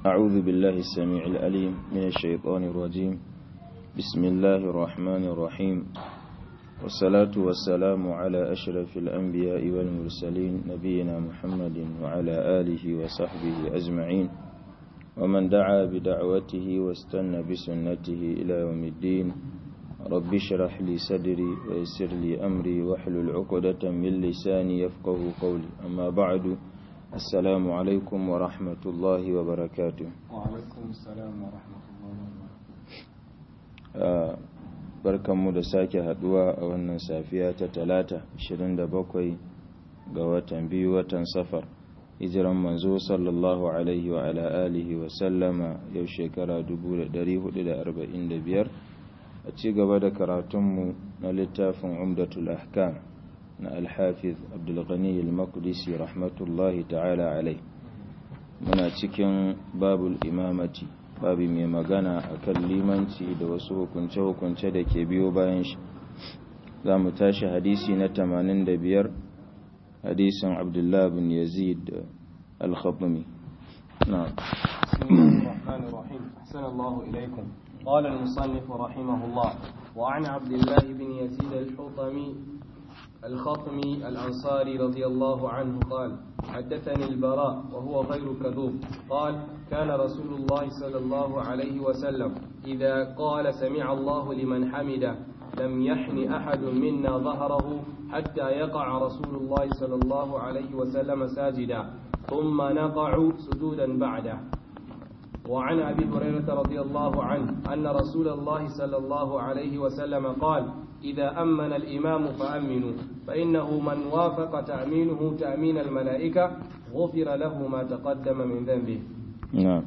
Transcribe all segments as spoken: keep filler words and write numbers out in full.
أعوذ بالله السميع العليم من الشيطان الرجيم. بسم الله الرحمن الرحيم، والصلاة والسلام على أشرف الأنبياء والمرسلين نبينا محمد وعلى آله وصحبه أجمعين، ومن دعا بدعوته واستنى بسنته إلى يوم الدين. رب اشرح لي صدري ويسر لي أمري واحلل عقدة من لساني يفقه قولي. أما بعد، السلام عليكم ورحمة الله وبركاته. وعليكم السلام ورحمة الله وبركاته. barkanmu da sake haduwa a wannan safiya ta talata ashirin da bakwai ga watan biyu watan safar, hijiran manzo sallallahu alaihi wa ala alihi wa sallama yau shekara dubu da dari hudu da arba'in da biyar, a ci gaba da karatunmu na littafin umdatul ahkam na alhafiz abdulghani al-maqdisi rahmatullahi ta'ala alai. muna cikin babul imamati, babi mai magana akan limanci da wasu hukunce-hukunce da ke biyo bayan shi. za mu tashi hadisi na tamanin da biyar, hadisin abdullah bin yazid al-khatmi. na'am. bismillahir rahmanir rahim. ahsanallahu ilaykum. qala al-musannif rahimahullah wa 'an abdullah bin yazid al-hutami الخطمي الأنصاري رضي الله عنه قال: حدثني البراء وهو غير كذوب قال: كان رسول الله صلى الله عليه وسلم إذا قال سمع الله لمن حمده لم يحن أحد منا ظهره حتى يقع رسول الله صلى الله عليه وسلم ساجدا ثم نقع سجودا بعده. وعن أبي هريرة رضي الله عنه أن رسول الله صلى الله عليه وسلم قال: إذا أمن الإمام فأمنوا فإنه من وافق تأمينه تأمين الملائكة غفر له ما تقدم من ذنبه. نعم.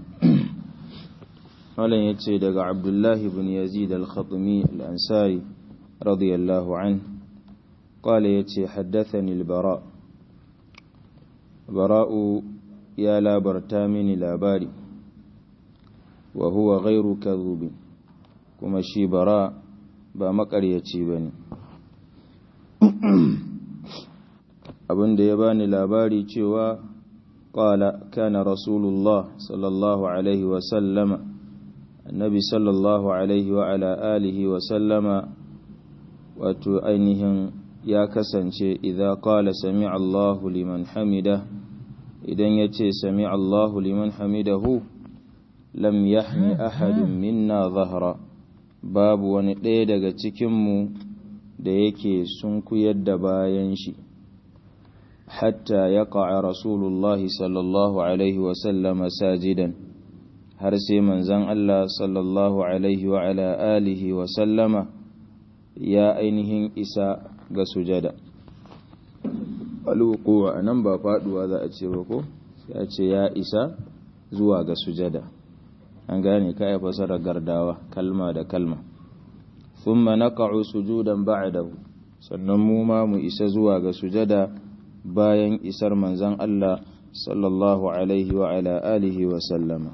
ولن يتسيد عبد الله بن يزيد الخطمي الأنصاري رضي الله عنه قال يتسي حدثني البراء براء يا لا برتامن لاباري وهو غير كذوب كما شي براء ba makaryaci ba ne. abinda ya bani labari cewa qala kana rasulullah sallallahu alaihi wa sallama, annabi sallallahu alaihi wa ala alihi wa sallama wato ainihin ya kasance idza qala sami'a Allahu liman hamida, idan yace sami'a Allahu liman hamidahu lam yahni ahadun minna dhahra, babu wani ɗaya daga cikinmu da yake sunkuyar da bayan shi, hatta ya ƙa'a rasulullahi sallallahu alaihi wasallama sajidan, har sai manzan Allah sallallahu alaihi wa ala alihi wasallama ya ainihin isa ga sujada. alwukuwa a nan ba faɗuwa za a ce ba ko, sai a ce ya isa zuwa ga sujada. an gane ka ya fasara gardawa kalma da kalma. thumma naqa'u sujudan ba'dahu, sannan mu ma mu isa zuwa ga sujada bayan isar manzon Allah sallallahu alaihi wa ala alihi wa sallama.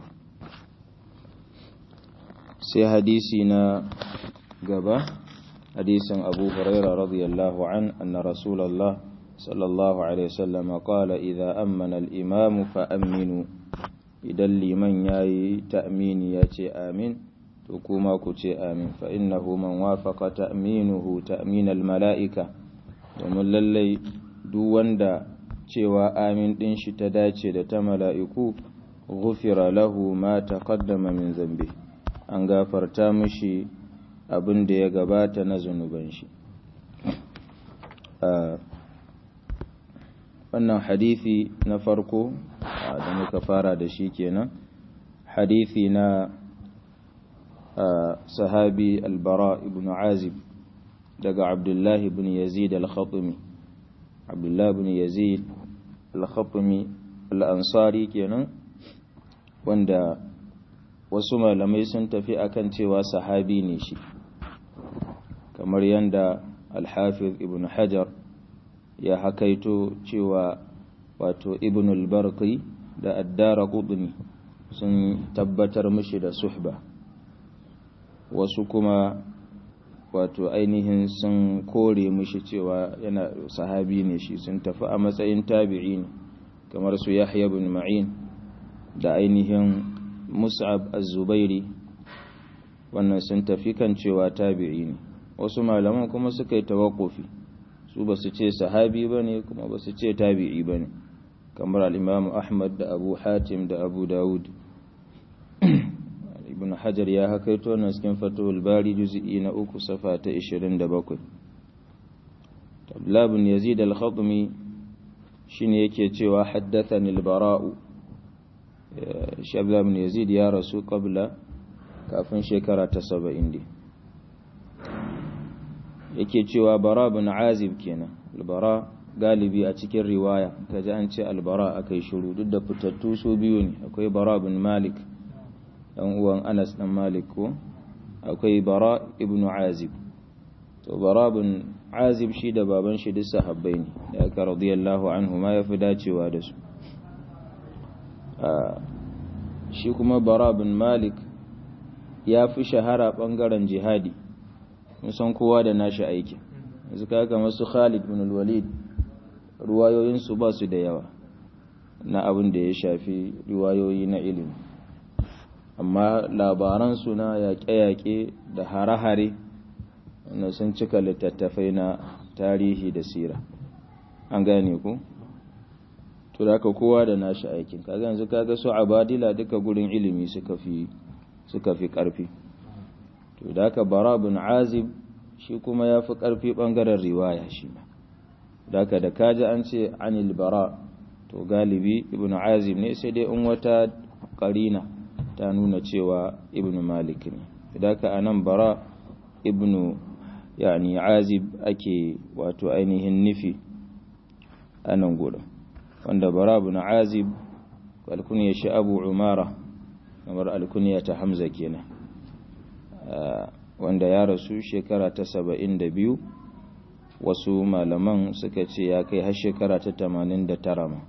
sai hadisi na gaba, hadisin Abu Hurairah radiyallahu an anna Rasulullah sallallahu alaihi wasallam qala idza amana al-imamu fa aminu, idan liman ya yi ta'amini ya ce amin, to kuma ku ce amin, fa innahu man wafaqa ta'minuhu ta'minal mala'ika, domin lallai duk wanda cewa amin din shi ta dace da ta mala'iku, ghufira lahu ma taqaddama min zambi, an gafarta mishi abin da ya gabata na zunuban shi. wannan hadisi na farko da muka fara da shi kenan, hadisi na sahabi al-bara ibn azib daga abdullah ibn yazid al-khatmi. abdullah ibn yazid al-khatmi al-ansari kenan, wanda wasu malamai sun tafi akan cewa sahabi ne shi, kamar yanda al-hafiz ibn hajar ya hakaito cewa wato ibn al-barqi da ad-darqutni sun tabbatar mishi da suhba, wasu kuma wato ainihin sun kore mishi cewa yana sahabi ne shi, sun tafi a matsayin tabi'i ne, kamar su Yahya ibn Ma'in da ainihin mus'ab az-zubairi wannan sun tafi kan cewa tabi'i ne wasu malaman kuma suka yi tawakkufi su ba su ce sahabi bane kuma ba su ce tabi'i bane kamar al-imam ahmad da abu hatim da abu dawud ibn hajar ya hakaito wannan cikin fatul bari juz'i na uku safa ta ishirin da bakwai Abdullah ibn Yazid al-Khatmi shine yake cewa haddathani al-Bara'u shi Abdullah ibn Yazid ya rasu qabla kafin shekara ta saba'in din yake cewa Bara ibn Azib kenan al-Bara galibi a cikin riwaya kaji an ce al-Bara akai shiru duk da fitattu su biyu ne akwai Bara ibn Malik dan uwan Anas dan Malik ko akwai Bara ibn Azib to Bara ibn Azib shi da baban shi duk sahabbai ne da aka radiyallahu anhu ma yafi dacewa da su shi kuma Bara ibn Malik ya fi shahara bangaren jihadi musan kowa da nashi aiki yanzu kaga kamar su Khalid ibn al-Walid ruwayoyin su ba su da yawa na abin da ya shafi riwayoyi na ilimi amma labaran su na yaƙe-yaƙe da hare-hare wanda sun cika littattafai na tarihi da sira an gane ku to da kowa da nashi aikin kaga yanzu kaga su abadila duka gurin ilimi suka fi suka fi karfi to da ka Bara bin Azib shi kuma ya fi karfi bangaren riwaya shi ma da ka da kaji an ce anil Bara to galibi ibn Azib ne sai dai in wata karina ta nuna cewa ibn Malik ne da ka anan Bara ibn yani Azib ake wato ainihin nufi anan gurin wanda Bara ibn Azib alkunya shi Abu Umara kamar alkunya ta Hamza kenan wanda ya rasu shekara ta saba'in da biyu wasu malaman suka ce ya kai har shekara ta tamanin da tara ma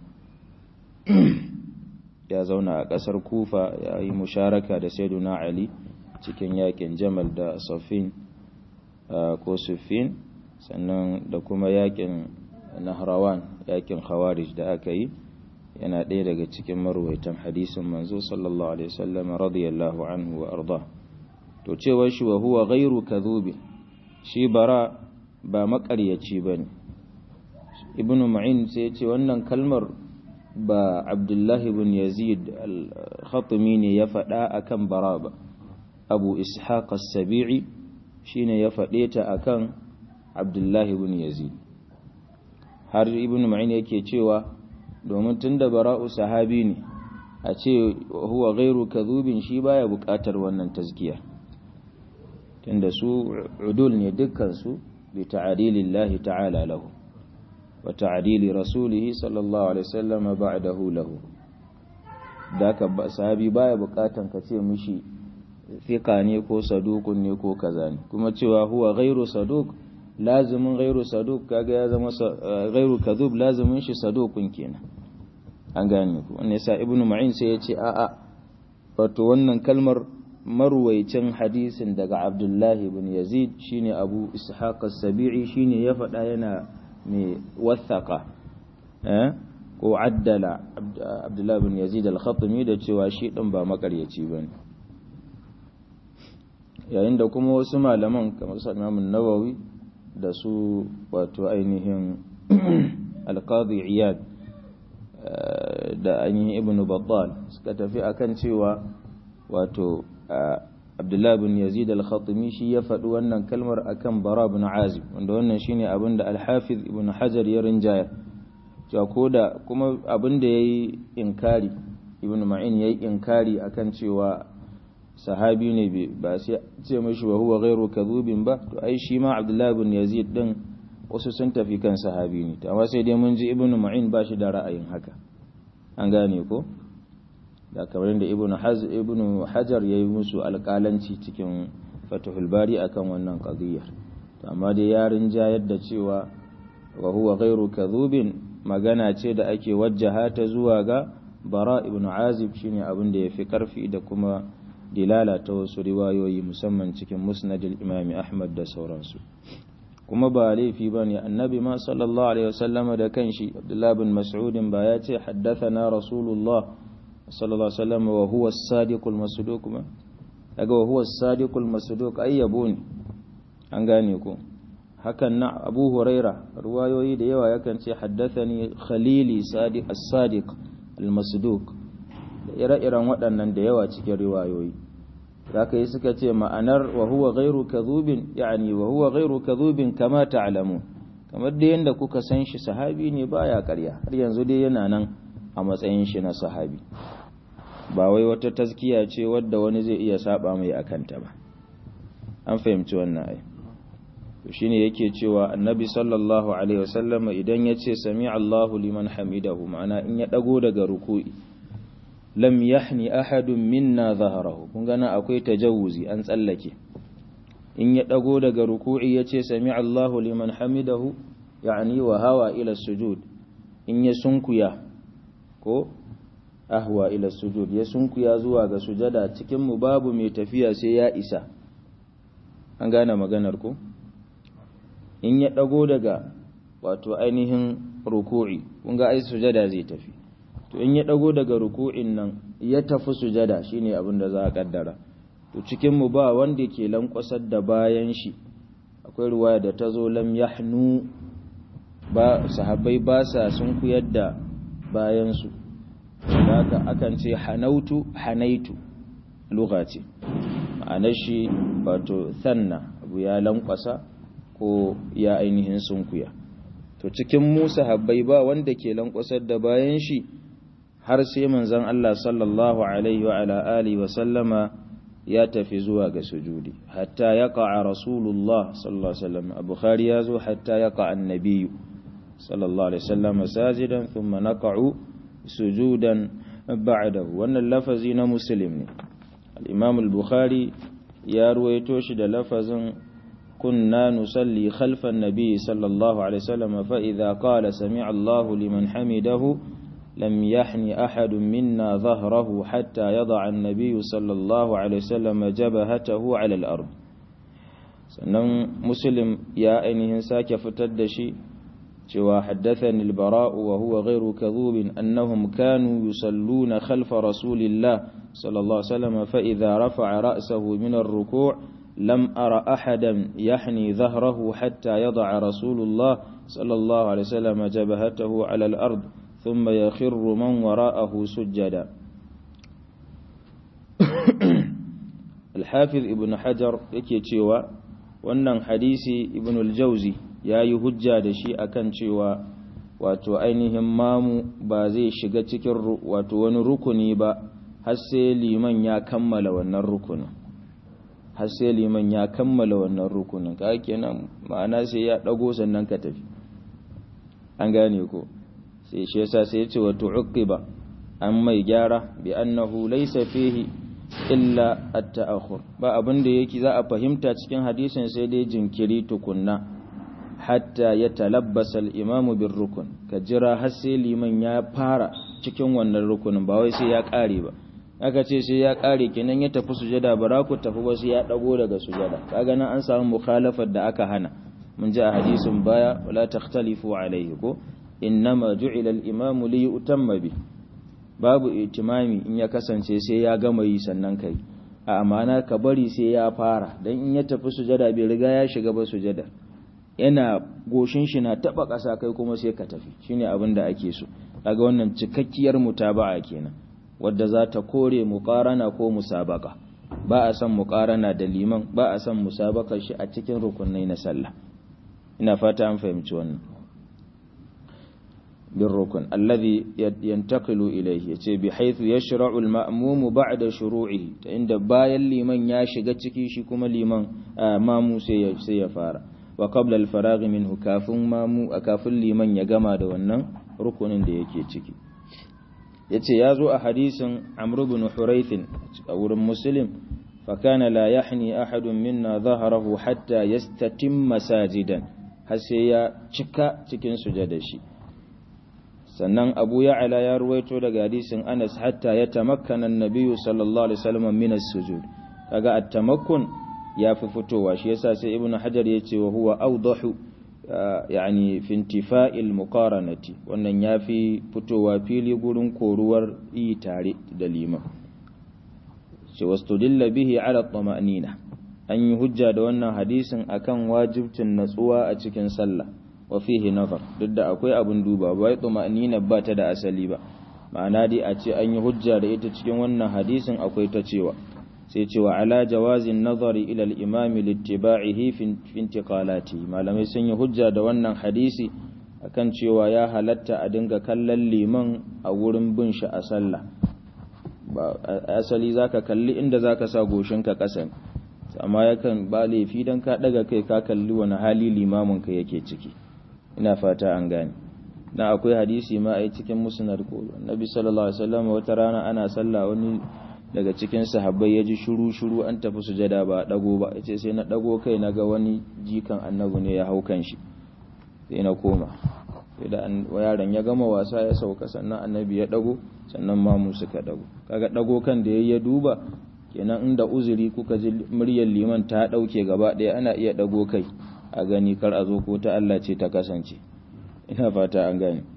ya zauna a ƙasar Kufa ya yi musharaka da Sayyiduna Ali cikin yakin Jamal da Safin ko Sufin sannan da kuma yakin Nahrawan yakin Khawarij da aka yi yana ɗaya daga cikin marwaitan hadisin manzo sallallahu alaihi wasallam radiyallahu anhu wa arda to cewa shi wa huwa ghairu kadhubi shi Bara ba makaryaci bane ibnu Ma'in sai ya ce wannan kalmar ba Abdullah ibn Yazid al-Khatmi ne ya faɗa akan Bara ba Abu Ishaq as-Sabi'i shine ya faɗe ta akan Abdullah ibn Yazid har ibnu Ma'in yake cewa domin tunda Bara'u sahabi ne a ce huwa ghairu kadhubin shi baya buƙatar wannan tazkiya tunda su udul ne dukkan su bi ta'dilillahi ta'ala lahu wa ta'dili rasulihi sallallahu alaihi wasallam ba'dahu lahu daka sahabi baya buƙatan ka ce mishi fiqa ne ko saduqun ne ko kaza ne kuma cewa huwa ghairu saduq lazimin ghairu saduq kaga ya zama ghairu kadhub lazimin shi saduqun kenan an gane ku wannan yasa ibnu Ma'in sai ya ce a'a wato wannan kalmar marwaicin hadisin daga Abdullah ibn Yazid shine Abu Ishaq as-Sabi'i shine ya faɗa yana mai wathaqa eh ko addala Abdullah ibn Yazid al-Khatmi da cewa shi din ba makaryaci bane yayin da kuma wasu malaman kamar su Imam an-Nawawi da su wato ainihin al-Qadi Iyad da ainihin Ibn Battal suka tafi akan cewa wato Abdullah bin Yazid al-Khatmi shi ya faɗi wannan kalmar akan Bara bin Azib wanda wannan shine abin da al-Hafiz Ibn Hajar ya rinjaya cewa koda kuma abin da yayi inkari Ibn Ma'in yayi inkari akan cewa sahabi ne ba sai ce mishi wa huwa ghairu kadhubin ba to ai shi ma Abdullah bin Yazid din wasu sun tafi kan sahabi ne to amma sai dai mun ji Ibn Ma'in ba shi da ra'ayin haka an gane ko da kamar da Ibn Hazm Ibn Hajar yayi musu alƙalanci cikin Fathul Bari akan wannan qadiyya to amma dai yarin jayar da cewa wa huwa ghairu kadhubin magana ce da ake wajjaha ta zuwa ga Bara ibn Azib shine abin da yafi karfi da kuma dilala ta wasu riwayoyi musamman cikin Musnad al-Imam Ahmad da sauransu kuma ba laifi bane annabi ma sallallahu alaihi wasallama da kanshi Abdullah bin Mas'ud ba ya ce haddathana Rasulullah sallallahu alaihi wasallam wa huwa as-sadiqul masduq ma daga wa huwa as-sadiqul masduq ayyabo ne an gane ko hakan na Abu Huraira ruwayoyi da yawa yakan ce haddathani khalili sadiq as-sadiq al-masduq ire-iren waɗannan da yawa cikin riwayoyi zaka yi suka ce ma'anar wa huwa ghairu kadhubin yani wa huwa ghairu kadhubin kama ta'lamun kamar da yanda kuka san shi sahabi ne baya ƙarya har yanzu dai yana nan a matsayin shi na sahabi ba wai wata tazkiya ce wadda wani zai iya saba mai akanta ba an fahimci wannan ai to shine yake cewa annabi sallallahu alaihi wasallam idan yace sami Allahu liman hamidahu ma'ana in ya dago daga ruku'i lam yahni ahadun minna zahrahu kun gana akwai tajawuzi an tsallake in ya dago daga ruku'i yace sami Allahu liman hamidahu yani wa hawa ila sujud in ya sunkuya ko ahwa ila sujud ya sunkuya zuwa ga sujada cikin mu babu mai tafiya sai ya isa an gane maganar ku in ya dago daga wato ainihin ruku'i kun ga ai sujada zai tafi to in ya dago daga ruku'in nan ya tafi sujada shine abin da za a kaddara to cikin mu ba wanda ke lankwasar da bayan shi akwai ruwaya da tazo lam yahnu ba sahabbai ba sa sun kuyar da bayan su haka akan ce hanautu hanaitu lugha ce ma'anar shi wato sanna abu ya lankwasa ko ya ainihin sunkuya to cikin mu sahabbai ba wanda ke lankwasar da bayan shi har sai manzon Allah sallallahu alaihi wa ala alihi wa sallama ya tafi zuwa ga sujudi hatta yaqa rasulullah sallallahu alaihi wasallam bukhari yazo hatta yaqa annabi sallallahu alaihi wasallam sajidan thumma naqa'u sujudan ba'dahu wannan lafazi na muslim ne al-imam al-bukhari ya ruwaito shi da lafazin kunna nusalli khalfa an-nabi sallallahu alaihi wasallam fa idha qala sami'a Allahu liman hamidahu lam yahni ahadun minna dhahrahu hatta yada'a an-nabi sallallahu alaihi wasallam jabhatahu 'ala al-ard sannan muslim ya ainihin sake fitar da shi cewa haddathani al-bara'u wa huwa ghayru kadhubin annahum kanu yusalluna khalfa rasulillah sallallahu alaihi wasallam fa idha rafa'a ra'sahu min ar-ruku' lam ara ahadan yahni dhahrahu hatta yada'a rasulullah sallallahu alaihi wasallam jabhatahu 'ala al-ard thumma yakhirru man wara'ahu sujada al-hafiz ibn hajar yake cewa wannan hadisi ibn al-jawzi ya yi hujja da shi akan cewa wato ainihin mamu ba zai shiga cikin wato wani rukuni ba har sai liman ya kammala wannan rukunin har sai liman ya kammala wannan rukunin ka kenan ma'ana sai ya dago sannan ka tafi an gane ko sai shi yasa sai ya ce wato uqiba an mai gyara bi annahu laysa fihi illa at-ta'akhur ba abin da yake za a fahimta cikin hadisin sai dai jinkiri tukunna hatta ya talabbasa al-imamu bir rukun ka jira har sai liman ya fara cikin wannan rukunin ba wai sai ya kare ba aka ce sai ya kare kenan ya tafi sujada bara ku tafi ba sai ya dago daga sujada kaga nan an samu mukhalafar da aka hana mun ji a hadisin baya wala takhtalifu alayhi ko innama ju'ila al-imamu li yutamma bi babu itimami in ya kasance sai ya gama yi sannan kai a amana ka bari sai ya fara dan in ya tafi sujada bai riga ya shiga ba sujada yana goshin shi na taba ƙasa kai kuma sai ka tafi shine abin da ake so kaga wannan cikakkiyar mutaba'a kenan wadda za ta kore muqarana ko musabaka ba a san muqarana da liman ba a san musabakar shi a cikin rukunai na sallah ina fata an fahimci wannan bin rukun alladhi yantaqilu ilayhi yace bi haythu yashra'u al-ma'mum ba'da shuru'ihi ta inda bayan liman ya shiga ciki shi kuma liman mamu sai ya sai ya fara wa qabla al-faragh minhu kafin mamu kafin liman ya gama da wannan rukunin da yake ciki yace yazo a hadisin Amr ibn Hurayth a wurin Muslim fa kana la yahni ahadun minna dhahrahu hatta yastatimma sajidan har sai ya cika cikin sujada shi sannan Abu Ya'la ya ruwaito daga hadisin Anas hatta ya tamakkana an-nabiy sallallahu alaihi wasallam min as-sujud kaga at-tamakkun ya fi fitowa shi yasa sai ibnu hajar yace wa huwa awdahu yani fi intifa'il muqaranati wannan yafi fitowa fili gurin koruwar yi tare da liman ce wastudilla bihi ala tama'nina an yi hujja da wannan hadisin akan wajibcin natsuwa a cikin sallah wa fihi nazar duk da akwai abun duba bai tama'nina ba ta da asali ba ma'ana dai a ce an yi hujja da ita cikin wannan hadisin akwai ta cewa sai cewa ala jawazin nazari ila al-imam littiba'ihi fi intiqalati malamai sun yi hujja da wannan hadisi akan cewa ya halatta a dinga kallon liman a wurin bin shi a sallah ba asali zaka kalli inda zaka sa goshinka kasan amma yakan ba laifi dan ka daga kai ka kalli wani hali limamin ka yake ciki ina fata an gane na akwai hadisi ma ai cikin musnad ko annabi sallallahu alaihi wasallam wata rana ana sallah wani daga cikin sahabbai ya ji shuru-shuru an tafi sujada ba dago ba ya ce sai na dago kai na ga wani jikan annabi ne ya hau kan shi sai na koma sai da yaron ya gama wasa ya sauka sannan annabi ya dago sannan mamu suka dago kaga dago kan da yayi ya duba kenan inda uzuri kuka ji muryar liman ta dauke gaba daya ana iya dago kai a gani kar a zo ko ta Allah ce ta kasance ina fata an gane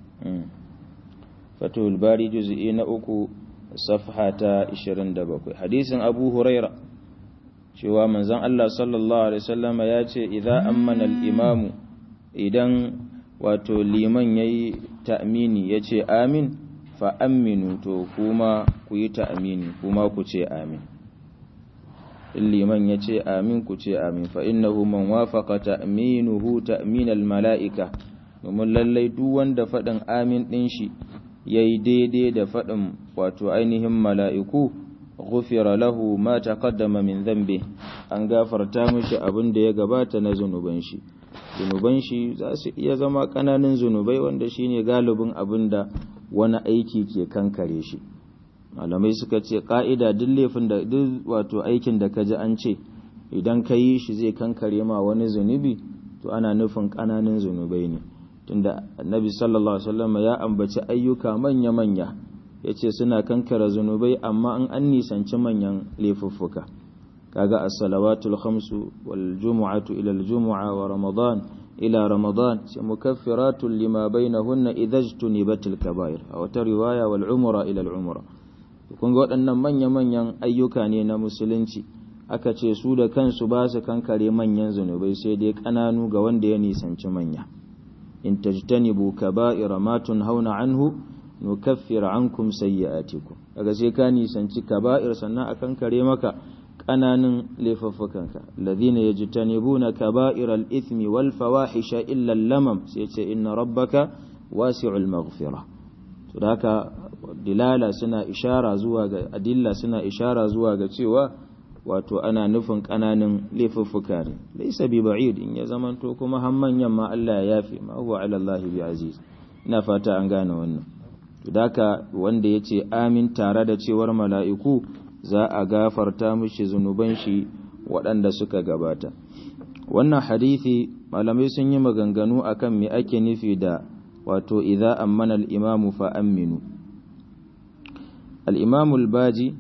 fatul bari juz'i na uku safha ta ishirin da bakwai hadisin Abu Huraira cewa manzon Allah sallallahu alaihi wasallam ya ce idza ammana al-imamu idan wato liman yayi ta'mini yace amin fa aminu to kuma ku yi ta'mini kuma ku ce amin liman yace amin ku ce amin fa innahu man wafaqa ta'minuhu ta'min al-mala'ika domin lallai duk wanda fadin amin din shi yayi daidai da faɗin wato ainihin mala'iku ghufira lahu ma taqaddama min dhanbi an gafarta mishi abin da ya gabata na zunuban shi zunuban shi za su iya zama kananan zunubai wanda shine galibin abin da wani aiki ke kankare shi malamai suka ce ka'ida duk laifin da duk wato aikin da kaji an ce idan ka yi shi zai kankare ma wani zunubi to ana nufin kananan zunubai ne tunda annabi sallallahu alaihi wasallam ya ambaci ayyuka manya-manya yace suna kankara zunubai amma an an nisanci manyan laifuffuka kaga as-salawatul khamsu wal jumu'atu ila al-jumu'a wa ramadan ila ramadan sai mukaffiratun lima bainahunna idhajtunibatil kaba'ir aw ta riwaya wal umra ila al-umra kun ga waɗannan manya-manyan ayyuka ne na musulunci aka ce su da kansu ba su kankare manyan zunubai sai dai kananu ga wanda ya nisanci manya in tajtanibu kaba'ira ma tunhauna anhu nukaffir ankum sayyi'atikum daga sai ka nisanci kaba'ir sannan akan kare maka kananan laifuffukanka alladhina yajtanibuna kaba'iral ithmi wal fawahisha illa al-lamam sai ce inna rabbaka wasi'ul maghfirah to haka dilala suna ishara zuwa ga adilla suna ishara zuwa ga cewa wato ana nufin kananan laifuffuka ne laysa bi ba'id in ya zamanto kuma har manyan ma Allah ya yafe ma huwa ala Allah bi aziz ina fata an gane wannan daka wanda yace amin tare da cewar mala'iku za a gafarta mishi zunuban shi waɗanda suka gabata wannan hadisi malamai sun yi maganganu akan me ake nufi da wato idza ammana al-imamu fa aminu al-imamu al-baji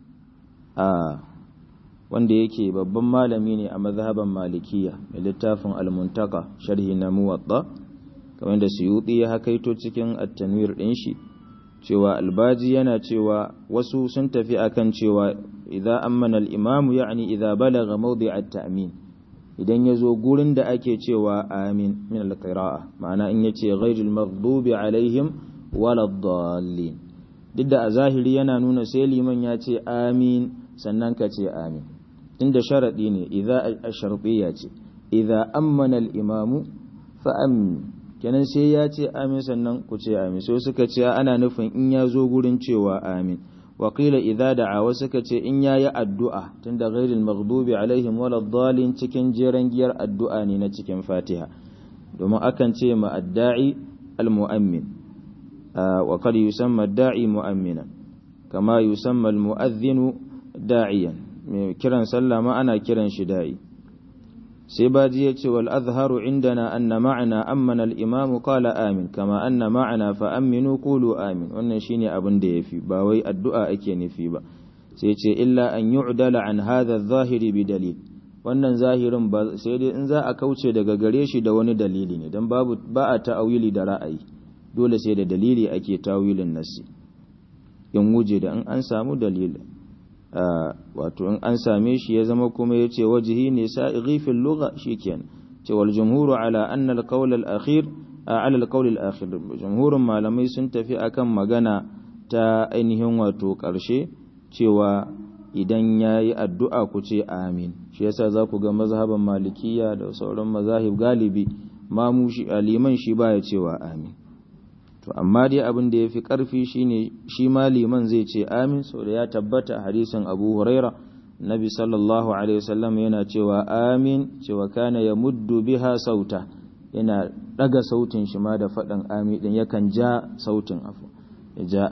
a wanda yake babban malami ne a mazhaban malikiya mai littafin al-muntaka sharhi na muwatta kamar da suyuti ya hakaito cikin at-tanwir din shi cewa albaji yana cewa wasu sun tafi akan cewa idza ammana al-imam yani idza balagha mawdi' at-ta'min idan yazo gurin da ake cewa amin min al-qira'a ma'ana in yace ghayril maghdubi alaihim waladdallin duk da a zahiri yana nuna sai liman ya ce amin sannan ka ce amin inda sharadi ne idza ash-shartiyya ce idza ammana al-imamu fa amin kenan sai ya ce amin sannan ku ce amin so suka ce ana nufin in ya zo gurin cewa amin wa qila idza da'a wa suka ce in yayi addu'a tunda ghairil maghdubi alaihim waladdallin cikin jeran giyar addu'a ne na cikin Fatiha domin akan ce ma adda'i al-mu'ammin wa qad yusamma ad-da'i mu'amminan kama yusamma al-mu'adhdhinu da'iyan mai kiran sallah ma ana kiran shi da'i sai baji ya ce wal azharu indana anna ma'ana ammana al-imamu qala amin kama anna ma'ana fa aminu qulu amin wannan shine abin da yafi ba wai addu'a ake nufi ba sai ce illa an yu'dala an hadha adh-dhahiri bi dalil wannan zahirin ba sai dai in za a kauce daga gare shi da wani dalili ne dan babu ba a ta'awili da ra'ayi dole sai da dalili ake ta'awilin nassi in wuje da in an samu dalili wato in an same shi ya zama kuma yace wajhi ne sa'ighi fil lugha shikenan ce wal jumhuru ala anna al qawl al akhir ala al qawl al akhir jumhurun malamai sun tafi akan magana ta ainihin wato karshe cewa idan yayi addu'a ku ce amin shi yasa za ku ga mazhaban malikiya da sauran mazahib galibi mamu shi aliman shi baya cewa amin to amma dai abin da yafi karfi shine shi maliman zai ce amin saboda ya tabbata hadisin Abu Huraira Nabi sallallahu alaihi wasallam yana cewa amin cewa kana yamuddu biha sauta yana daga sautin shi ma da fadan amin din yakan ja sautin afu ya ja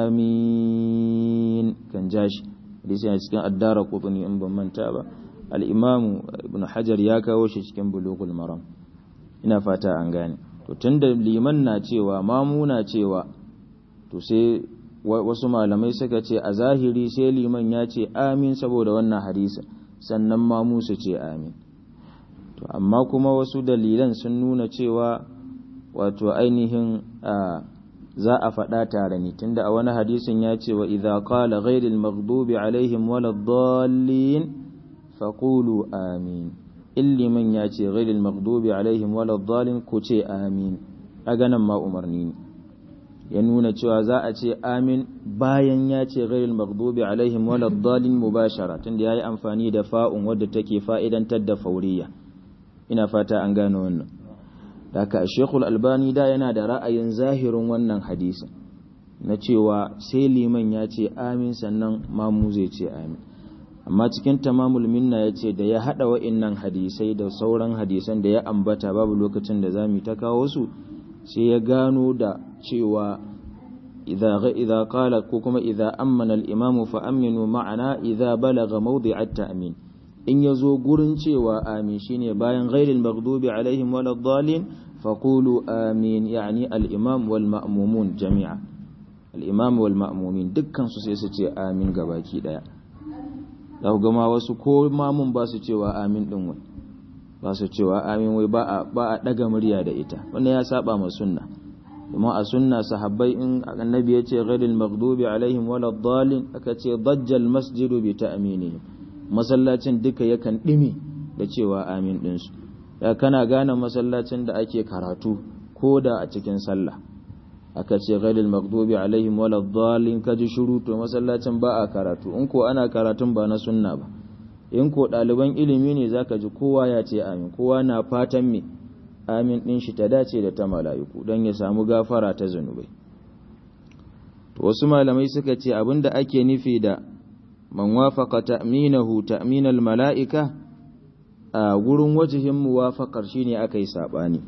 amin kan ja shi hadisi yana cikin ad-Daraqutni in ban manta ba al-Imam Ibn Hajar ya kawo shi cikin Bulughul Maram ina fata an gane to tunda liman na cewa mamu na cewa to sai wasu malamai suka ce a zahiri sai liman ya ce amin saboda wannan hadisi sannan mamu su ce amin to amma kuma wasu dalilan sun nuna cewa wato ainihin za a faɗa tare ne tunda a wani hadisin ya ce wa idza qala ghayril maghdubi alaihim waladdallin faqulu amin illiman ya ce ghairil maghdubi alaihim waladdallin ku ce amin kaga nan ma umarni ne ya nuna cewa za a ce amin bayan ya ce ghairil maghdubi alaihim waladdallin mubashara tunda yayi amfani da fa'un wadda take fa'idantar da fauriya ina fata an gane wannan daka Sheikhul Albani da yana da ra'ayin zahirin wannan hadisin na cewa sai liman ya ce amin sannan mamu zai ce amin amma cikin tamamul minna ya ce da ya haɗa wa'innan hadisai da sauran hadisan da ya ambata babu lokacin da za mu ta kawo su sai ya gano da cewa idza qala ko kuma idza ammana al-imam fa aminu ma'ana idza balagha mawdi'at ta'min in yazo gurin cewa amin shine bayan ghairil maghdubi alaihim waladdallin faqulu amin yani al-imam wal ma'mumun jami'a al-imam wal ma'mumin dukkan su sai su ce amin gabaki daya za ku gama wasu ko mamun ba su cewa amin ɗin wai ba su cewa amin wai ba a ɗaga murya da ita wannan ya saba ma sunna kuma a sunna sahabbai in annabi ya ce ghairil maghdubi alaihim waladdallin aka ce dajjal masjidu bi ta'minihim masallacin duka yakan dimi da cewa amin din su ya kana gane masallacin da ake karatu ko da a cikin sallah aka ce ghairil maghdubi alaihim waladdallin kaji shiru to masallacin ba a karatu in ko ana karatun ba na sunna ba in ko ɗaliban ilimi ne zaka ji kowa ya ce amin kowa na fatan me amin din shi ta dace da ta mala'iku dan ya samu gafara ta zanubai to wasu malamai suka ce abinda ake nufi da man wafaqa ta'minahu ta'minal mala'ika a gurin wajihin muwafaqar shine akai sabani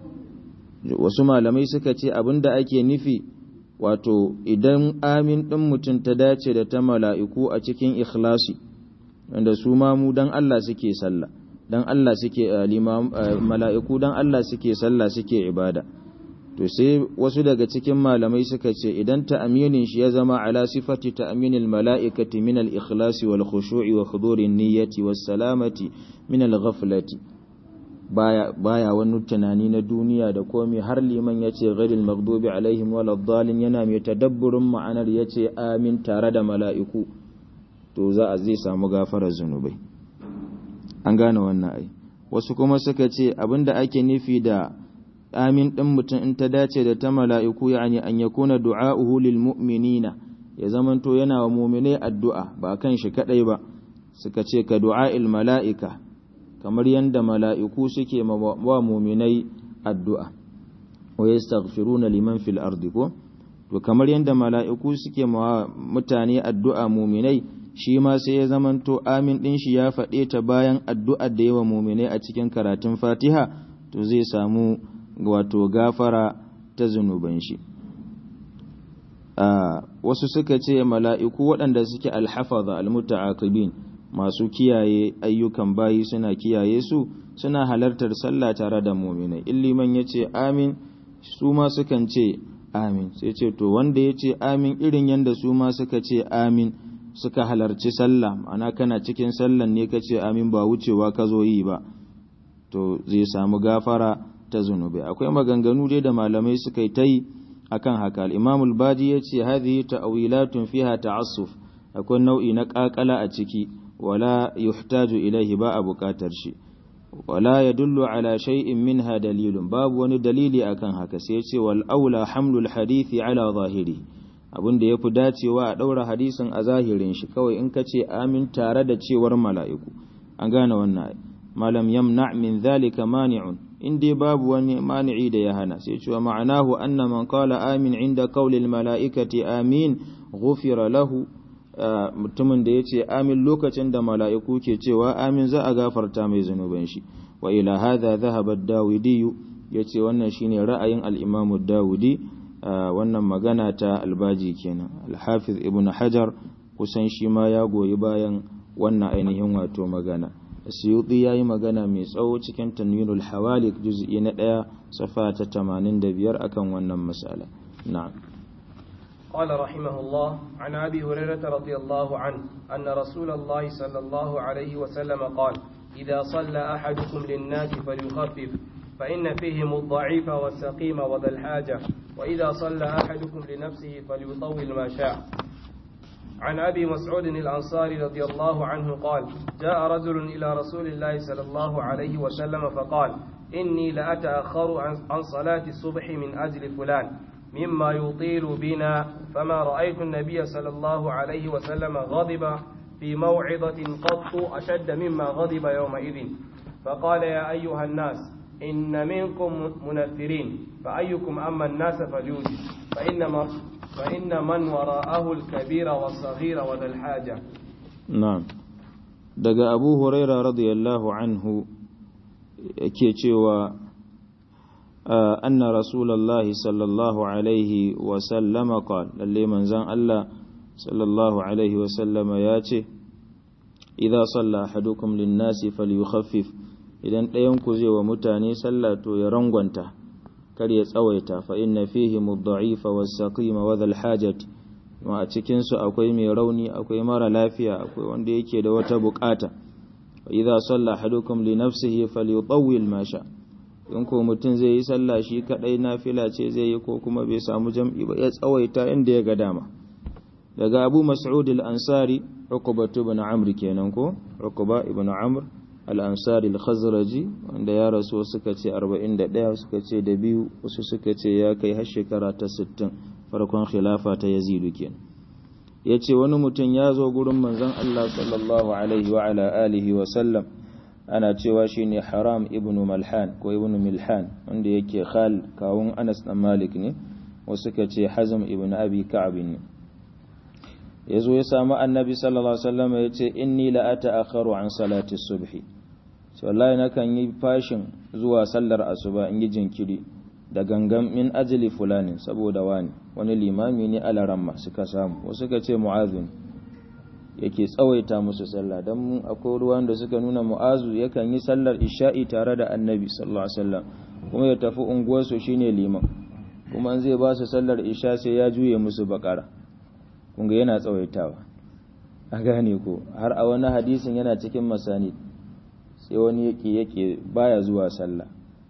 wasu malamai suka ce abinda ake nufi wato idan amin din mutum ta dace da ta mala'iku a cikin ikhlasi wanda su ma mu dan Allah suke sallah dan Allah suke mala'iku dan Allah suke sallah suke ibada to sai wasu daga cikin malamai suka ce idan ta'aminin shi ya zama ala sifati ta'aminil mala'ikati min al-ikhlasi wal khushu'i wa hudurin niyyati was salamati min al-ghaflati baya baya wani tunani na duniya da komai har liman yace ghairil maghdubi alaihim waladdallin yana mai tadabburin ma'anar yace amin tare da mala'iku to za a zai samu gafarar zunubai an gane wannan ai wasu kuma suka ce abinda ake nufi da amin din mutum in ta dace da ta mala'iku yani an yakuna du'a'uhu lil mu'minina ya zamanto yana wa mu'minai addu'a ba kan shi kadai ba suka ce ka du'a'il mala'ika kamar yanda mala'iku suke wa mu'minai addu'a wa yastaghfiruna liman fil ardi ko to kamar yanda mala'iku suke wa mutane addu'a mu'minai shi ma sai ya zamanto amin din shi ya faɗe ta bayan addu'ar da yawa mu'minai a cikin karatun Fatiha to zai samu wato gafara ta zunuban shi wasu suka ce mala'iku waɗanda suke alhafaza almuta'aqibin masu kiyaye ayyukan bayi suna kiyaye su suna halartar sallah tare da mu'minai illiman yace amin su ma sukan ce amin sai ce to wanda yace amin irin yanda su ma suka ce amin suka halarci sallah ana kana cikin sallan ne kace amin ba wucewa ka zo yi ba to zai samu gafara ta zunubi. Akwai maganganu dai da malamai suka yi tai akan haka. al-Imam al-Baji yace hadhihi ta'wilatun fiha ta'assuf, akwai nau'i na kakala a ciki, wala yuhtaju ilaihi ba a bukatar shi, wala yadullu ala shay'in minha dalilun, babu wani dalili akan haka. Sai yace wal aula hamlul hadithi ala zahiri, abin da yafi dacewa a daura hadisin a zahirin shi kawai, in kace amin tare da cewar mala'iku. An gane wannan, malam yamna min dhalika mani'un, in dai babu wani mani'i da ya hana. Sai cewa ma'anahu anna man qala amin inda qawli mala'ikati amin ghufira lahu, mutumin da yace amin lokacin da mala'iku ke cewa amin za a gafarta mai zanuban shi. Wa ila hadha dhahaba ad-Dawudi, yace wannan shine ra'ayin al-Imam ad-Dawudi, wannan magana ta Al-Baji kenan. Al-Hafiz Ibn Hajar kusan shi ma ya goyi bayan wannan ainihin wato magana. Suyuti yayi magana mai tsawo cikin Tanwirul Hawalik juz'i na ɗaya safa ta tamanin da biyar akan wannan mas'ala. Na'am. قال رحمه الله عن أبي هريرة رضي الله عنه أن رسول الله صلى الله عليه وسلم قال إذا صلى أحدكم للناس فليخفف فإن فيهم الضعيف والسقيم وذا الحاجة وإذا صلى أحدكم لنفسه فليطول ما شاء. عن أبي مسعود الأنصاري رضي الله عنه قال جاء رجل إلى رسول الله صلى الله عليه وسلم فقال إني لأتأخر عن صلاة الصبح من أجل فلان مما يطيل بنا، فما رأيت النبي صلى الله عليه وسلم غضب في موعظة قط أشد مما غضب يومئذ. فقال يا أيها الناس إن منكم منفرين، فأيكم أما الناس فليوجد، فإنما فإن من وراءه الكبير والصغير وذا الحاجة. نعم. daga Abu Huraira radiyallahu anhu yake cewa anna Rasulullahi sallallahu alaihi wa sallama qala, lalle manzon Allah sallallahu alaihi wa sallama yace idza salla ahadukum lin-nasi falyukhaffif, idan ɗayan ku zai wa mutane sallah to ya rangwanta kar ya tsawaita. Fa inna fihim ad-da'ifa was-saqima wa dhal hajati, ma a cikin su akwai mai rauni, akwai mara lafiya, akwai wanda yake da wata bukata. Wa idza salla ahadukum li nafsihi falyutawwil ma sha, in ko mutum zai yi sallah shi kadai nafila ce zai yi ko kuma bai samu jam'i ba ya tsawaita inda ya ga dama. Daga Abu Mas'ud al-Ansari, Uqba ibn Amr kenan ko, Uqba ibn Amr al-Ansari al-Khazraji, wanda ya rasu suka ce arba'in da ɗaya, suka ce da biyu, wasu suka ce ya kai har shekara ta sittin, farkon khilafa ta Yazid kenan. Yace wani mutum ya zo gurin manzon Allah sallallahu alaihi wa ala alihi wa sallam, ana cewa shine Haram ibn Malhan ko ibn Milhan, wanda yake khal kawun Anas dan Malik ne, wasu suka ce Hazm ibn Abi Ka'b ne. Yazo ya samu Annabi sallallahu alaihi wasallam yace inni la ata'akharu an salati subhi, sai wallahi nakan yi fashin zuwa sallar asuba in yi jinkiri da gangan min ajli fulanin, saboda wani wani limami ne alaramma suka samu, wasu suka ce Mu'adh yake tsawaita musu sallah, dan akwai ruwan da suka nuna Mu'azu yakan yi sallar isha'i tare da Annabi sallallahu alaihi wasallam kuma ya tafi unguwar su shine liman, kuma an zai ba su sallar isha sai ya juye musu bakara, kunga yana tsawaitawa. a gane ko har a wani hadisin yana cikin masani, sai wani yake yake baya zuwa sallah,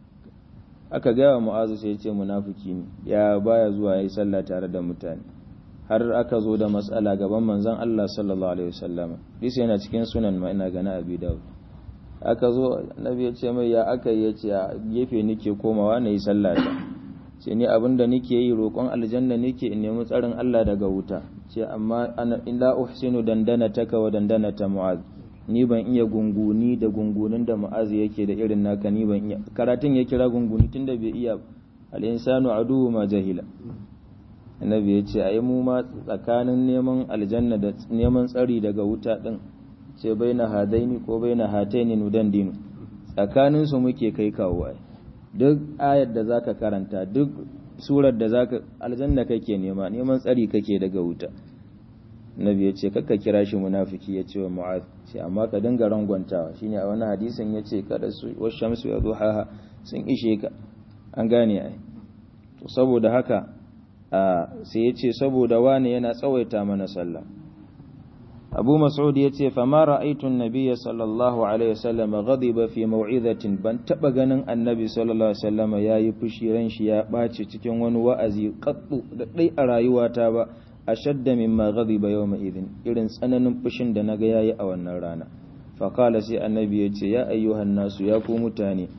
aka ga wa Mu'azu sai ya ce munafiki ne, ya baya zuwa yayi sallah tare da mutane. Har aka zo da matsala gaban manzon Allah sallallahu alaihi wasallam, bisa yana cikin sunan ma ina gana Abi Dawud. Aka zo Annabi ya ce mai ya aka yi, ya ce a gefe nake komawa na yi sallah ta, ce ni abinda nake yi roƙon aljanna nake in nemi tsarin Allah daga wuta, ce amma ana illa uhsinu dandanataka wa dandanata Mu'adh, ni ban iya gunguni da gungunin da Mu'adh yake da irin naka, ni ban iya. Karatun ya kira gunguni tunda bai iya, al-insanu aduwwu ma jahila. Annabi ya ce ai mu ma tsakanin neman aljanna da neman tsari daga wuta din, ce baina hadaini ko baina hataini nudan dinu, tsakanin su muke kai kawo. ai duk ayar da zaka karanta, duk surar da zaka, aljanna kake nema, neman tsari kake daga wuta. Annabi ya ce kakka kira shi munafiki, ya ce wa Mu'adh, ce amma ka dinga rangwantawa, shine a wani hadisin ya ce kada su washamsu ya duhaha sun ishe ka, an gane ai. To saboda haka sai ya ce saboda wani yana tsawaita mana sallah, abu mas'ud yace fa ma ra'aytu an-nabiy sallallahu alaihi wasallam ghadiba fi maw'izatin ban taba ganin annabi sallallahu alaihi wasallam yayi fushi ran shi ya bace cikin wani wa'azi qattu da dai a rayuwata ba ashadda mimma ghadiba yawma idhin irin tsananin fushin da naga yayi a wannan rana fa qala sai annabi yace ya ayyuhan nasu ya ku mutane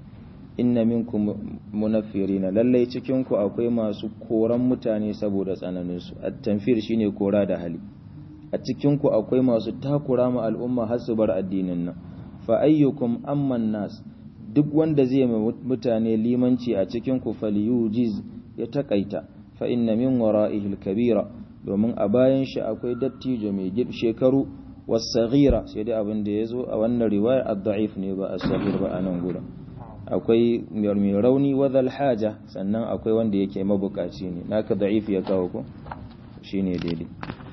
inna minkum munaffirina lallai cikin ku akwai masu koran mutane saboda tsananin su at-tanfir shine kora da hali a cikin ku akwai masu takura ma al'umma har su bar addinin nan fa ayyukum amman nas duk wanda zai mai mutane limanci a cikin ku falyujiz ya takaita fa inna min wara'ihi al-kabira domin a bayan shi akwai dattijo mai shekaru was-saghira sai dai abin da yazo a wannan riwaya ad-da'if ne ba as-saghir ba anan gurin akwai mai rauni wadal haja sannan akwai wanda yake mabukaci ne naka da'if ya kawo ko shine daidai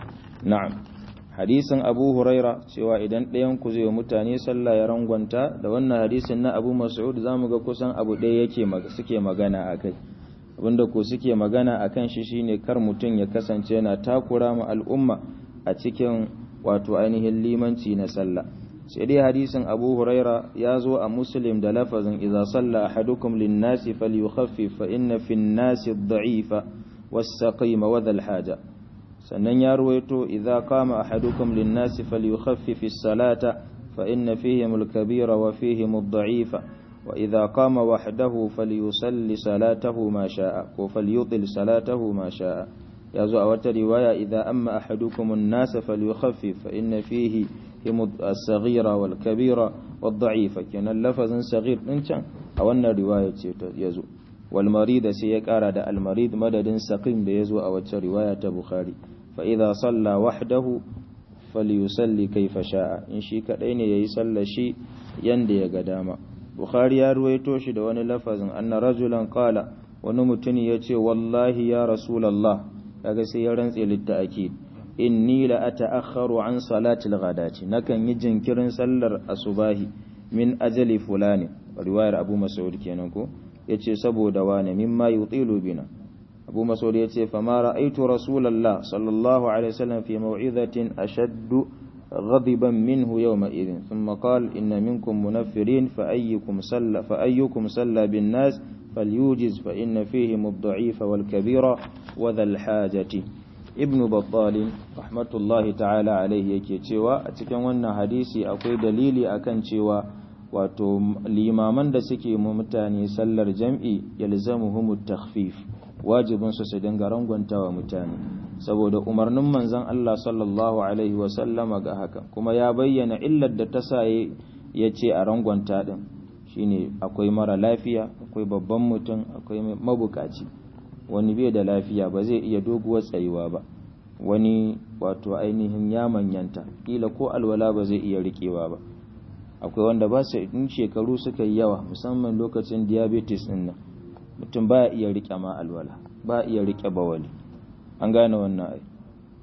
na'am hadisin Abu Huraira cewa idan ɗayan ku zai mutane sallah ya rangwanta da wannan hadisin na Abu Mas'ud zamu ga kusan abu ɗaya yake suke magana akai abinda ko suke magana akan shi shine kar mutun ya kasance yana takura ma al'umma a cikin wato ainihin limanci na sallah sai dai hadisin Abu Huraira ya zo a Muslim da lafazin idza salla ahadukum lin-nasi falyukhaffif fa inna fin-nasi ad-da'ifa was-saqima wa dhal-haja sannan ya ruwaito idza qama ahadukum lin-nasi falyukhaffif as-salata fa inna fihim al-kabira wa fihim ad-da'ifa wa idza qama wahdahu falyusalli salatahu ma sha'a ko falyutil salatahu ma sha'a yazo a wata riwaya idza amma ahadukum an-nasa falyukhaffif fa inna fihi him as-saghira wal-kabira wad-da'ifa kenan lafazin saghir din can a wannan riwaya ce ta yazo wal marid sai ya kara da al-marid madadin saqim da yazo a wata riwaya ta Bukhari fa idza salla wahdahu falyusalli kayfa sha'a in shi kadai ne yayi sallar shi yanda ya ga dama Bukhari ya ruwaito shi da wani lafazin anna rajulan qala wani mutuni yace wallahi ya rasulullah kaga sai ya rantse litta'kid inni la ata'akhkharu an salati al-ghadati nakan yi jinkirin sallar asubahi min ajali fulani riwayar Abu Mas'ud kenan ko yace saboda wani mimma yutilu bina Abu Mas'ud yace fa ma ra'aytu rasulullah sallallahu alaihi wasallam fi maw'izatin ashaddu ghadiban minhu yawma idhin thumma qala inna minkum munaffirin fa ayyukum salla fa ayyukum salla bin nas falyujiz fa inna fihim ad-da'ifa wal kabira wa dhal hajati ibnu battal rahmatullahi ta'ala alaihi yake cewa a cikin wannan hadisi akwai dalili akan cewa wato limaman da suke mu mutane sallar jam'i yalzamuhumut takhfif wajibin su su dinga rangwantawa mutane saboda umarnin manzon Allah sallallahu alaihi wa sallama ga haka kuma ya bayyana illar da ta sa yace a rangwanta din shine akwai mara lafiya akwai babban mutum akwai mabukaci wani bai da lafiya ba zai iya doguwar tsayuwa ba wani wato ainihin ya manyanta kila ko alwala ba zai iya rikewa ba akwai wanda ba su in shekaru suka yi yawa musamman lokacin diabetes din nan mutum baya iya rike ma alwala ba iya rike bawali an gane wannan ai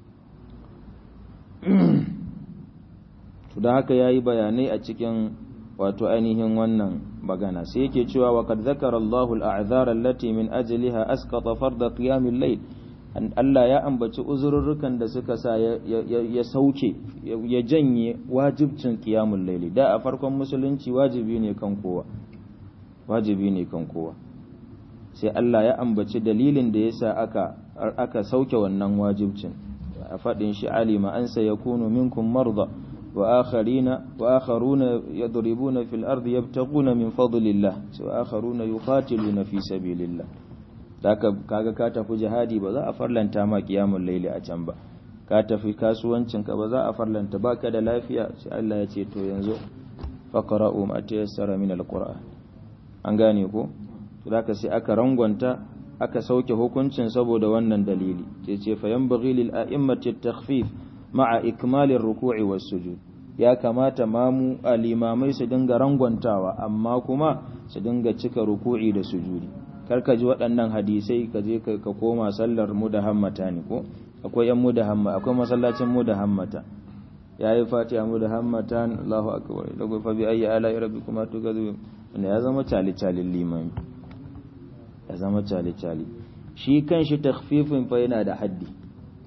to da haka yayi bayanai a cikin wato ainihin wannan magana sai yake cewa wa kad zakara Allahu al-a'dhar allati min ajliha asqata fard qiyam al-layl an Allah ya ambaci uzurrukan da suka sa ya sauke ya janye wajibcin qiyamul layl da a farkon musulunci wajibi ne kan kowa wajibi ne kan kowa sai Allah ya ambaci dalilin da yasa aka aka sauke wannan wajibcin a fadin shi alima an sayakunu minkum marda وآخرين وآخرون يضربون في الأرض يبتغون من فضل الله وآخرون يقاتلون في سبيل الله daga kaga ka tafi jihadi ba za a farlanta ma kiyamul layli a can ba ka tafi kasuwancin ka ba za a farlanta baka da lafiya sai Allah ya ce to yanzu faqra'u ma tayassara min alquran an gane ko to zaka sai aka rangwanta aka sauke hukuncin saboda wannan dalili sai ce fa yanbaghi lil a'immati at-takhfif ma'a ikmalir ruku'i was sujud ya kamata mamu alimamai su dinga rangwantawa amma kuma su dinga cika ruku'i da sujudi karka ji waɗannan hadisai ka je ka koma sallar mudahammata ne ko akwai yan mudahamma akwai masallacin mudahammata yayi fatiha mudahammatan Allahu akbar lagu fa bi ayyi ala rabbikuma tukadhibun ne ya zama cali cali limami ya zama cali cali shi kanshi takhfifin fa yana da haddi so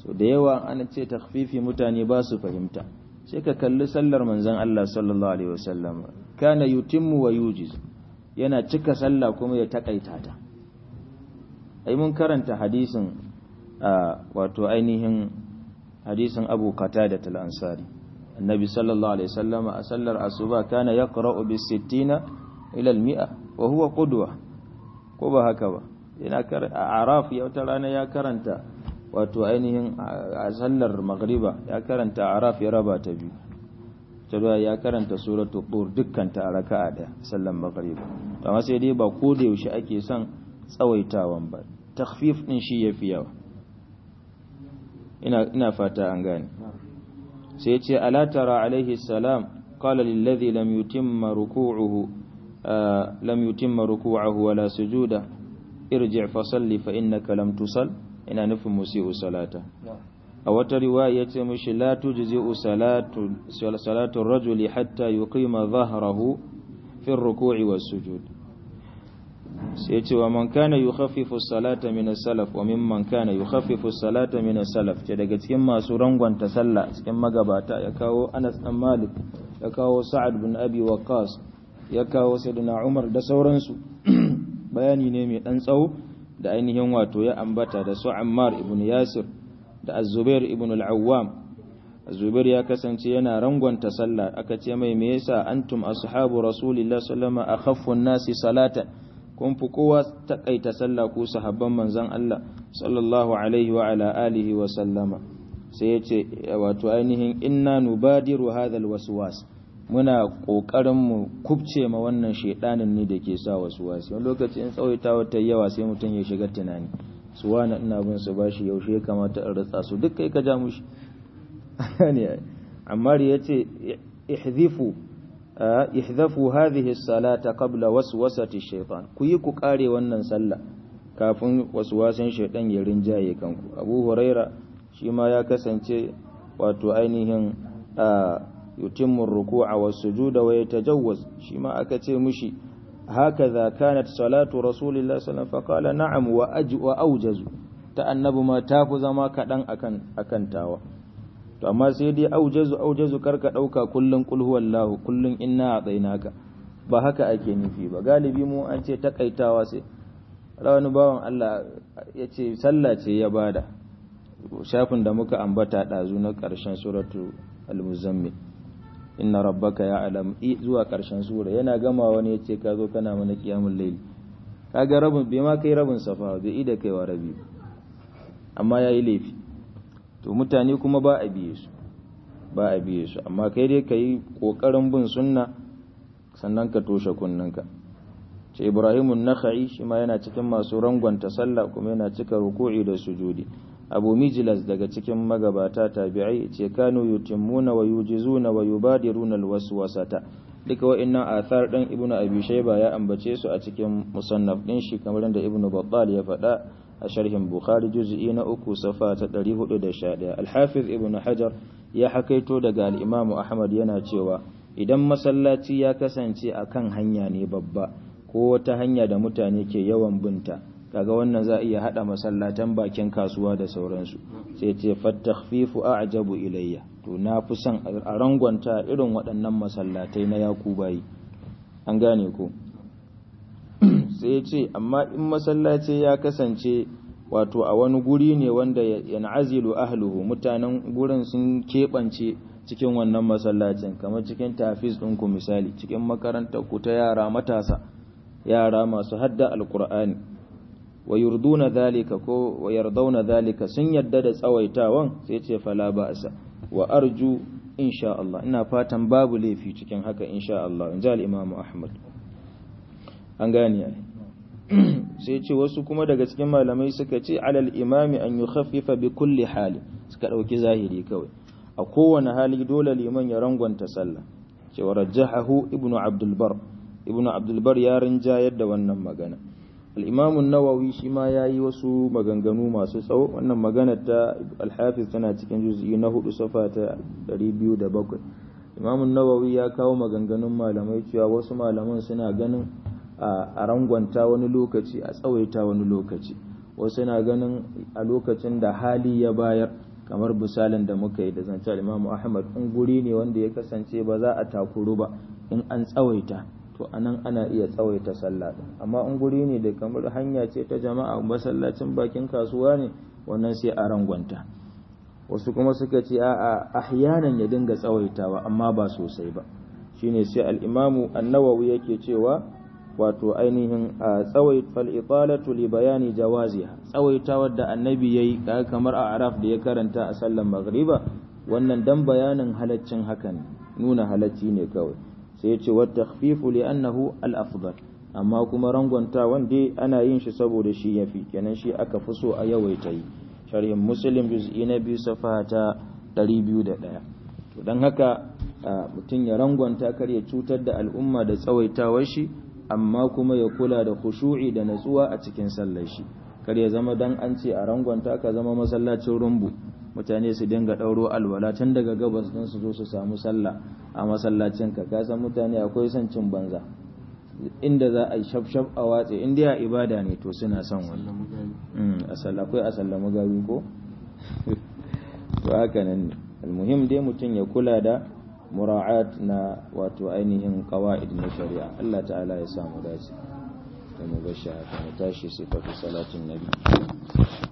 to da yawa ana ce takhfifi mutane ba su fahimta sai ka kalli sallar manzon Allah sallallahu alaihi wasallam kana yutimmu wa yujiz yana cika sallah kuma ya takaita ta ai mun karanta hadisin wato ainihin hadisin Abu Qatada al-Ansari annabi sallallahu alaihi wasallam a sallar asuba kana yaqra'u bis sittina ila al-mi'a wa huwa qudwa ko ba haka ba yana karanta araf ya wata rana ya karanta wato ainihin a sallar magriba ya karanta araf ya raba ta biyu tarwa ya karanta suratul tur dukkan ta raka'a daya sallar magriba amma sai dai ba ko da yaushe ake son tsawaitawan ba takhfif din shi yafi yawa ina ina fata an gane sai ya ce ala tara alaihi salam qala lil ladhi lam yutimma ruku'uhu lam yutimma ruku'ahu wala sujuda irji' fa salli fa innaka lam tusall ina nufin musi'u salata a wata riwaya yace mishi la tujzi'u salatu salatu ar-rajuli hatta yuqima dhahrahu fi ar-ruku'i was-sujud sai yace wa man kana yukhaffifu as-salata min as-salaf wa mimman kana yukhaffifu as-salata min as-salaf ce daga cikin masu rangwanta sallah cikin magabata ya kawo Anas dan Malik ya kawo Sa'ad bin Abi Waqqas ya kawo Sayyidina Umar da sauransu bayani ne mai dan tsawo da ainihin wato ya ambata da su Ammar ibn Yasir da Az-Zubair ibn al-Awwam Az-Zubair ya kasance yana rangwanta sallah aka ce mai me yasa antum ashabu rasulillahi sallallahu alaihi wasallam akhaffu an-nasi salatan kun fi kowa takaita sallah ku sahabban manzon Allah sallallahu alaihi wa ala alihi wa sallama sai yace wato ainihin inna nubadiru hadha al-waswas muna kokarin mu kubce ma wannan shedanin ne dake sa waswasi wani lokaci in tsawaita wata yawa sai mutun ya shiga tunani su wani ina bin su bashi yaushe ya kamata in ritsa su duk kai ka ja mushi ne amma yace ihdhifu ihdafu hadhihi as-salata qabla waswasati ash-shaytan ku yi ku kare wannan sallah kafin waswasin shaytan ya rinjaye kanku Abu Huraira shi ma ya kasance wato ainihin yutimmu ar-ruku'a was-sujuda wa yatajawwaz shi ma aka ce mushi hakaza kanat salatu rasulillahi sallallahu alaihi wasallam faqala na'am wa ajwa wa awjazu ta annabi ma tafi zama kadan akan akan tawa to amma sai dai aujazu aujazu karka dauka kullun qul huwallahu kullun inna a'tainaka ba haka ake nufi ba galibi mu an ce takaitawa sai rawani bawan Allah yace sallah ce ya bada shafin da muka ambata dazu na karshen suratu al-muzammil inna rabbaka ya'lam zuwa karshen sura yana gama wani yace ka zo kana mana qiyamul layl kaga rabin bai ma kai rabin safa bai ida kaiwa rabi amma yayi laifi to mutane kuma ba a biye su ba a biye su amma kai dai kai kokarin bin sunna sannan ka toshe kunnanka ce Ibrahimun Nakhai shi ma yana cikin masu rangwanta sallah kuma yana cika ruku'i da sujudi Abu Mijlas daga cikin magabata tabi'ai ce kanu yutimmuna wa yujizuna wa yubadiruna alwaswasata duka wa'annan athar din Ibnu Abi Shayba ya ambace su a cikin musannaf din shi kamar da Ibnu Battal ya faɗa a sharhin Bukhari juz'i na uku safa ta ɗari hudu da sha ɗaya Al-Hafiz Ibn Hajar ya hakaito daga al-Imam Ahmad yana cewa idan masallaci ya kasance akan hanya ne babba ko wata hanya da mutane ke yawan binta kaga wannan za a iya hada masallatan bakin kasuwa da sauransu sai ce fattakhfifu a'jabu ilayya to na fi son a rangwanta irin waɗannan masallatai na yakubayi an gane ko sai ya ce amma in masallaci ya kasance wato a wani guri ne wanda yan'azilu ahluhu mutanen gurin sun keɓance cikin wannan masallacin kamar cikin tafiz ɗinku misali cikin makarantar ku ta yara matasa yara masu hadda alqur'ani wa yurduna dhalika ko wa yardawna dhalika sun yadda da tsawaitawan sai ce fala ba'sa wa arju insha Allah ina fatan babu laifi cikin haka insha Allah inja al-Imam Ahmad an gane sai ce wasu kuma daga cikin malamai suka ce alal imami an yukhaffifa bi kulli hali suka dauki zahiri kawai a kowane hali dole liman ya rangwanta sallah ce wa rajjahahu ibnu abdul bar ibnu abdul bar ya rinjayar da wannan magana al-imam an-nawawi shi ma yayi wasu maganganu masu tsawo wannan magana ta al-hafiz tana cikin juz'i na hudu safa ta ɗari biyu da bakwai imam an-nawawi ya kawo maganganun malamai cewa wasu malaman suna ganin a rangwanta wani lokaci a tsawaita wani lokaci wasu na ganin a lokacin da hali ya bayar kamar misalin da muka yi da zance Imam Ahmad in guri ne wanda ya kasance ba za a takuru ba in an tsawaita to anan ana iya tsawaita sallah din amma in guri ne da kamar hanya ce ta jama'a masallacin bakin kasuwa ne wannan sai a rangwanta wasu kuma suka ce a'a ahyanan ya dinga tsawaitawa amma ba sosai ba shine sai al-Imam an-Nawawi yake cewa wato ainihin tsawait fal italatu li bayani jawaziha tsawaitawar da annabi yayi kamar a araf da ya karanta a sallar maghriba wannan dan bayanin halaccin hakan nuna halacci ne kawai sai yace wa takhfifu li annahu al-afdal amma kuma rangwanta wanda ana yin shi saboda shi yafi kenan shi aka fi so a yawaita yi sharhin muslim juz'i na biyu safa ta ɗari biyu da ɗaya to dan haka mutum ya rangwanta kar ya cutar da al'umma da tsawaitawar shi amma kuma ya kula da khushu'i da natsuwa a cikin sallar shi kar ya zama dan an ce a rangwanta ka zama masallacin rumbu mutane su dinga dauro alwala tun daga gabas don su zo su samu sallah a masallacin ka ka san mutane akwai son cin banza inda za a yi shafshaf a watse inda ya ibada ne to suna son wannan a sallah akwai a sallama gawi ko to haka nan almuhim dai mutum ya kula da mura'at na wato ainihin qawaid na shari'a Allah ta'ala ya samu dace kuma gashi haka mu tashi sifatu salatin nabi